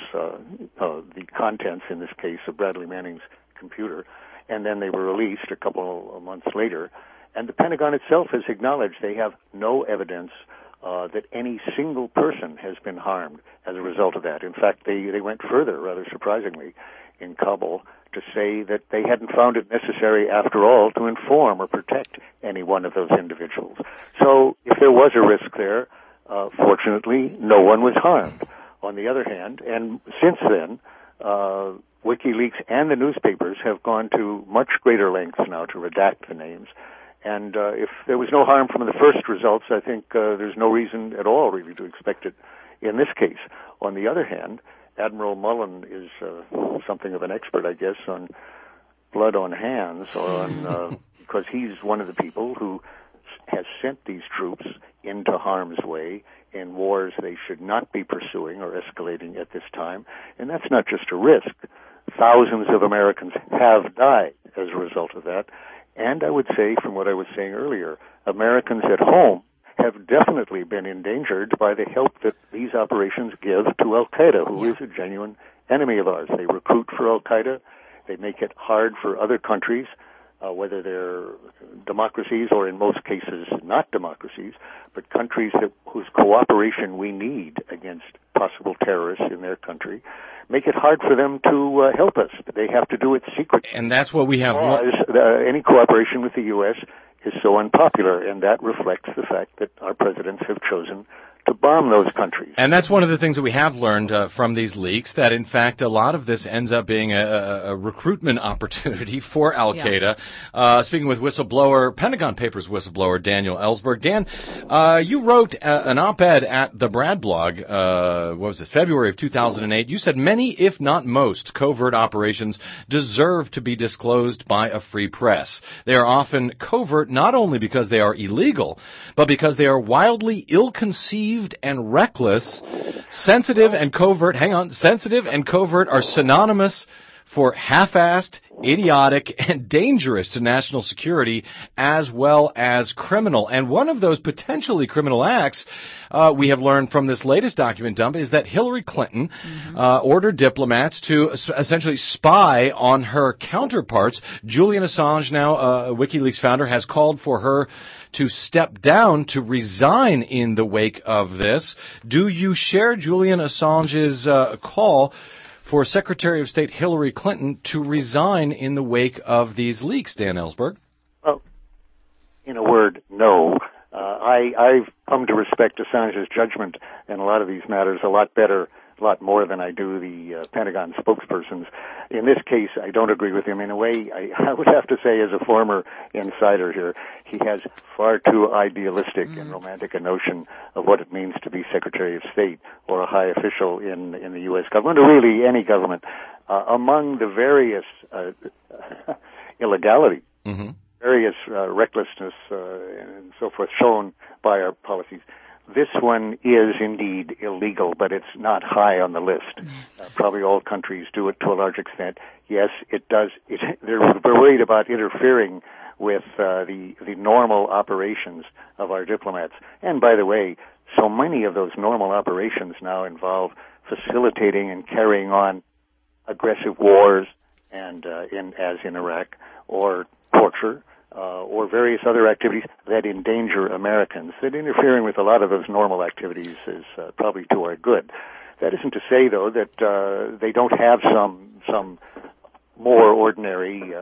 the contents, in this case, of Bradley Manning's computer, and then they were released a couple of months later. And the Pentagon itself has acknowledged they have no evidence that any single person has been harmed as a result of that. In fact, they went further, rather surprisingly, in Kabul to say that they hadn't found it necessary, after all, to inform or protect any one of those individuals. So if there was a risk there, fortunately, no one was harmed. On the other hand, and since then, WikiLeaks and the newspapers have gone to much greater lengths now to redact the names. And if there was no harm from the first results, I think there's no reason at all really to expect it in this case. On the other hand, Admiral Mullen is something of an expert, I guess, on blood on hands, because he's one of the people who has sent these troops into harm's way in wars they should not be pursuing or escalating at this time. And that's not just a risk. Thousands of Americans have died as a result of that. And I would say, from what I was saying earlier, Americans at home have definitely been endangered by the help that these operations give to Al-Qaeda, who is a genuine enemy of ours. They recruit for Al-Qaeda. They make it hard for other countries, whether they're democracies or in most cases not democracies, but countries whose cooperation we need against possible terrorists in their country, make it hard for them to help us. They have to do it secretly. And that's what we have. Any cooperation with the U.S. is so unpopular, and that reflects the fact that our presidents have chosen to bomb those countries. And that's one of the things that we have learned from these leaks, that in fact a lot of this ends up being a recruitment opportunity for Al-Qaeda. Yeah. Speaking with Pentagon Papers whistleblower Daniel Ellsberg. Dan, you wrote an op-ed at the Brad blog, February of 2008. You said many, if not most, covert operations deserve to be disclosed by a free press. They are often covert not only because they are illegal, but because they are wildly ill-conceived and reckless. Sensitive and covert are synonymous for half-assed, idiotic, and dangerous to national security, as well as criminal. And one of those potentially criminal acts we have learned from this latest document dump is that Hillary Clinton ordered diplomats to essentially spy on her counterparts. Julian Assange, now WikiLeaks founder, has called for her to step down, to resign in the wake of this. Do you share Julian Assange's call for Secretary of State Hillary Clinton to resign in the wake of these leaks, Dan Ellsberg? Well, in a word, no. I've come to respect Assange's judgment in a lot of these matters a lot better lot more than I do the Pentagon spokespersons. In this case, I don't agree with him. In a way, I would have to say, as a former insider here, he has far too idealistic and romantic a notion of what it means to be Secretary of State or a high official in the U.S. government, or really any government. Among the various illegality, various recklessness and so forth shown by our policies, this one is indeed illegal, but it's not high on the list. Probably all countries do it to a large extent. Yes, it does. They're worried about interfering with the normal operations of our diplomats. And by the way, so many of those normal operations now involve facilitating and carrying on aggressive wars, and as in Iraq, or torture, or various other activities that endanger Americans. That interfering with a lot of those normal activities is probably to our good. That isn't to say, though, that they don't have some more ordinary.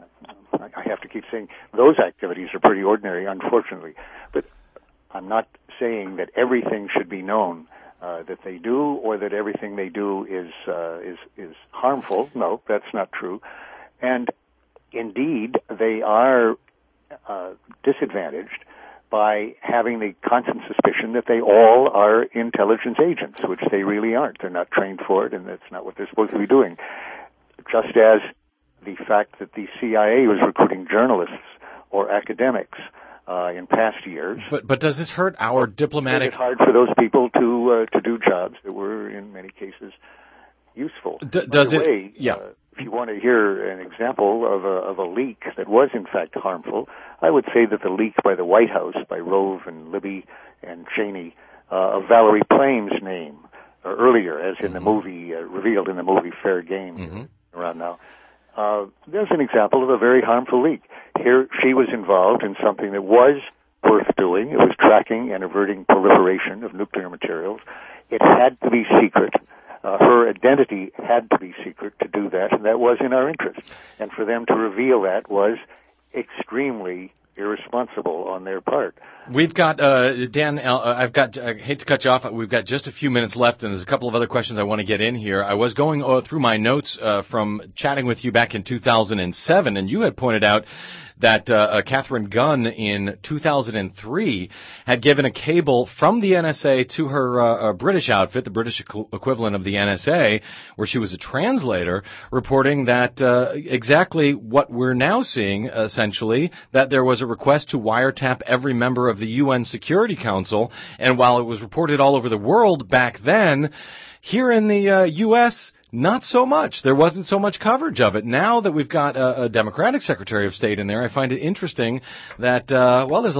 I have to keep saying those activities are pretty ordinary, unfortunately. But I'm not saying that everything should be known that they do, or that everything they do is harmful. No, that's not true. And indeed, they are disadvantaged by having the constant suspicion that they all are intelligence agents, which they really aren't. They're not trained for it, and that's not what they're supposed to be doing. Just as the fact that the CIA was recruiting journalists or academics in past years. But does this hurt our diplomatic? It's hard for those people to do jobs that were in many cases useful. Does it? Way, yeah. If you want to hear an example of a leak that was in fact harmful, I would say that the leak by the White House, by Rove and Libby and Cheney, of Valerie Plame's name earlier, as in the movie revealed in the movie Fair Game around now. There's an example of a very harmful leak. Here, she was involved in something that was worth doing. It was tracking and averting proliferation of nuclear materials. It had to be secret. Her identity had to be secret to do that, and that was in our interest. And for them to reveal that was extremely irresponsible on their part. We've got, Dan, I hate to cut you off, we've got just a few minutes left, and there's a couple of other questions I want to get in here. I was going through my notes from chatting with you back in 2007, and you had pointed out that Catherine Gunn in 2003 had given a cable from the NSA to her British outfit, the British equivalent of the NSA, where she was a translator, reporting that exactly what we're now seeing, essentially, that there was a request to wiretap every member of the UN Security Council, and while it was reported all over the world back then, here in the U.S., not so much. There wasn't so much coverage of it. Now that we've got a Democratic Secretary of State in there, I find it interesting that, there's a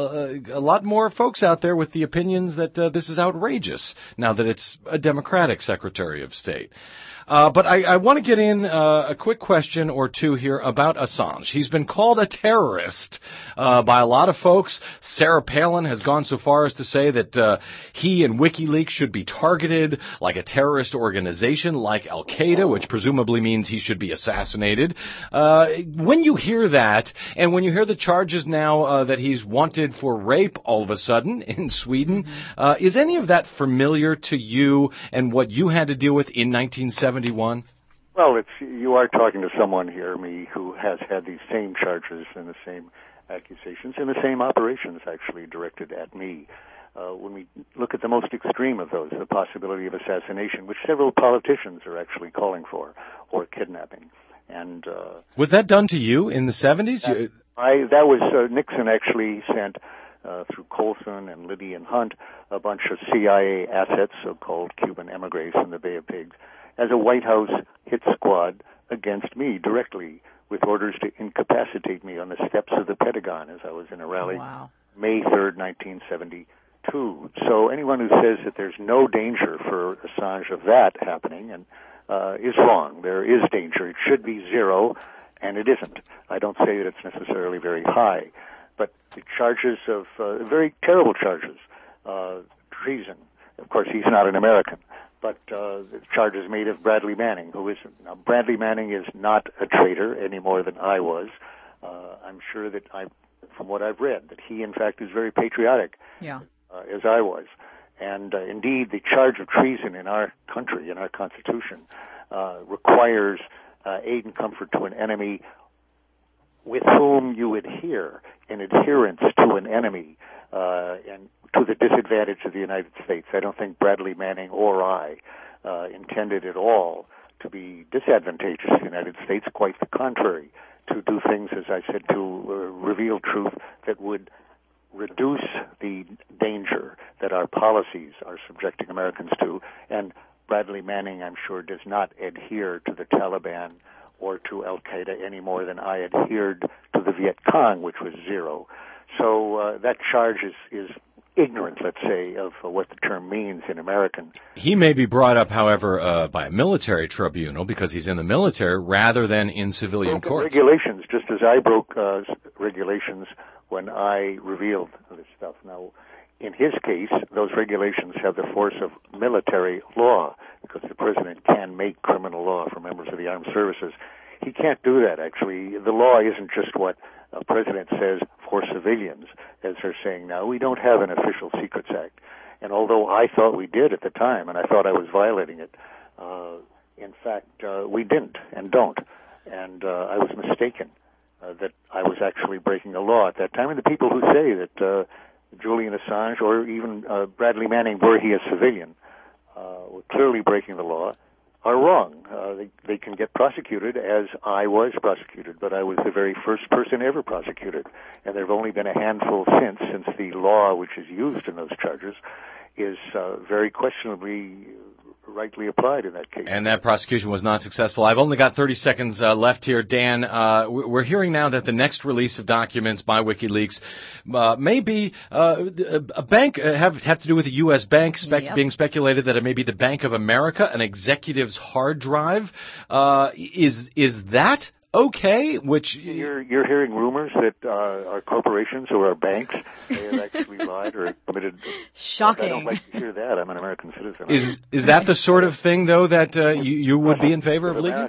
lot more folks out there with the opinions that this is outrageous now that it's a Democratic Secretary of State. But I want to get in a quick question or two here about Assange. He's been called a terrorist by a lot of folks. Sarah Palin has gone so far as to say that he and WikiLeaks should be targeted like a terrorist organization like Al-Qaeda, which presumably means he should be assassinated. When you hear that, and when you hear the charges now that he's wanted for rape all of a sudden in Sweden, is any of that familiar to you and what you had to deal with in 1971? Well, you are talking to someone here, me, who has had these same charges and the same accusations and the same operations actually directed at me. When we look at the most extreme of those, the possibility of assassination, which several politicians are actually calling for, or kidnapping. And was that done to you in the 70s? That was Nixon actually sent through Colson and Liddy and Hunt a bunch of CIA assets, so-called Cuban emigres from the Bay of Pigs, as a White House hit squad against me directly, with orders to incapacitate me on the steps of the Pentagon as I was in a rally May 3rd, 1972. So anyone who says that there's no danger for Assange of that happening is wrong. There is danger. It should be zero, and it isn't. I don't say that it's necessarily very high, but the charges of very terrible charges, treason. Of course, he's not an American. But the charges made of Bradley Manning, who isn't. Now, Bradley Manning is not a traitor any more than I was. I'm sure that from what I've read, that he, in fact, is very patriotic, as I was. And indeed, the charge of treason in our country, in our Constitution, requires aid and comfort to an enemy with whom you adhere, an adherence to an enemy, and to the disadvantage of the United States. I don't think Bradley Manning or I intended at all to be disadvantageous to the United States, quite the contrary, to do things, as I said, to reveal truth that would reduce the danger that our policies are subjecting Americans to. And Bradley Manning, I'm sure, does not adhere to the Taliban or to Al-Qaeda any more than I adhered to the Viet Cong, which was zero. So that charge is ignorant, let's say, of what the term means in American. He may be brought up, however, by a military tribunal because he's in the military rather than in civilian courts. Regulations, just as I broke regulations when I revealed this stuff. Now, in his case, those regulations have the force of military law because the president can make criminal law for members of the armed services. He can't do that, actually. The law isn't just what a president says for civilians, as they're saying now. We don't have an Official Secrets Act. And although I thought we did at the time, and I thought I was violating it, in fact, we didn't and don't. And I was mistaken that I was actually breaking the law at that time. And the people who say that Julian Assange or even Bradley Manning, were he a civilian, were clearly breaking the law, are wrong. They can get prosecuted as I was prosecuted, but I was the very first person ever prosecuted. And there have only been a handful since the law which is used in those charges is very questionably rightly applied in that case. And that prosecution was not successful. I've only got 30 seconds left here. Dan, we're hearing now that the next release of documents by WikiLeaks may be a bank, have to do with a U.S. bank, being speculated that it may be the Bank of America, an executive's hard drive. Is that okay? Which you're hearing rumors that our corporations or our banks may have actually lied or committed. Shocking. I don't like to hear that. I'm an American citizen. Is that the sort of thing, though, that you would be in favor of leaking?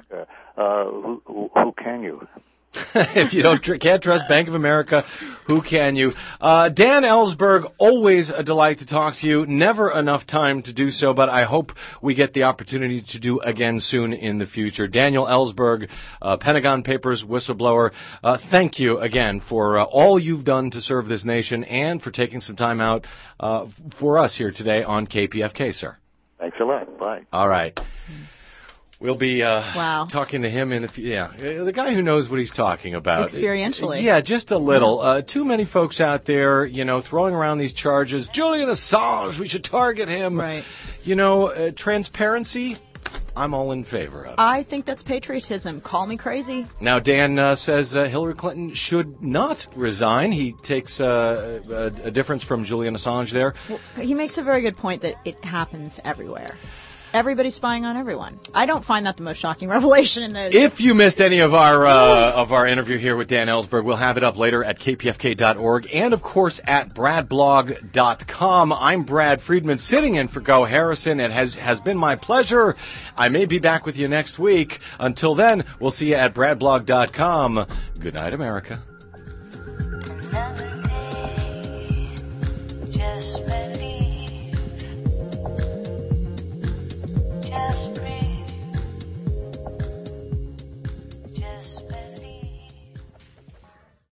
Who can you? If you can't trust Bank of America, who can you? Dan Ellsberg, always a delight to talk to you. Never enough time to do so, but I hope we get the opportunity to do again soon in the future. Daniel Ellsberg, Pentagon Papers whistleblower, thank you again for all you've done to serve this nation and for taking some time out for us here today on KPFK, sir. Thanks a lot. Bye. All right. We'll be talking to him in a few. Yeah, the guy who knows what he's talking about. Experientially. Yeah, just a little. Too many folks out there, throwing around these charges. Julian Assange, we should target him. Right. Transparency, I'm all in favor of. I think that's patriotism. Call me crazy. Now, Dan says Hillary Clinton should not resign. He takes a difference from Julian Assange there. Well, he makes a very good point that it happens everywhere. Everybody's spying on everyone. I don't find that the most shocking revelation in this. If you missed any of our interview here with Dan Ellsberg, we'll have it up later at kpfk.org and, of course, at bradblog.com. I'm Brad Friedman, sitting in for Go Harrison. It has been my pleasure. I may be back with you next week. Until then, we'll see you at bradblog.com. Good night, America.